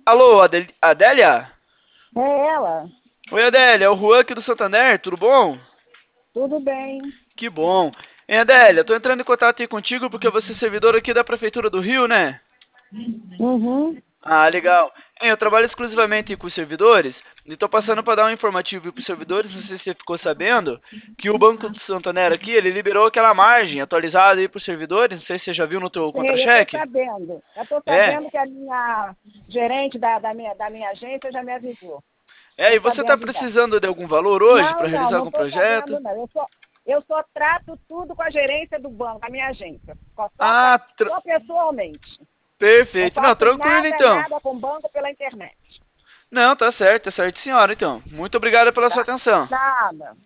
Alô, Adélia? É ela. Oi, Adélia, é o Juan aqui do Santander, tudo bom? Tudo bem? Que bom. Hein, Adélia, tô entrando em contato aí contigo porque você é servidor aqui da Prefeitura do Rio, né? Uhum. Ah, legal. Hein, eu trabalho exclusivamente com os servidores e tô passando para dar um informativo para os servidores, não sei se você ficou sabendo, que o Banco do Santander aqui, ele liberou aquela margem atualizada aí para os servidores, não sei se você já viu no teu Sei, eu estou contra-cheque. sabendo. Eu estou É, sabendo que a minha gerente da minha agência já me avisou. e Estou você tá sabendo já. precisando de algum valor hoje Não, para não, realizar não algum estou projeto? sabendo, não. Eu só trato tudo com a gerência do banco, a minha agência. Ah, Só pessoalmente. Não perfeito. Não, faço tranquilo nada, então. nada com banco pela internet. Não, tá certo, senhora, então. Muito obrigado pela sua Tá? atenção. Nada.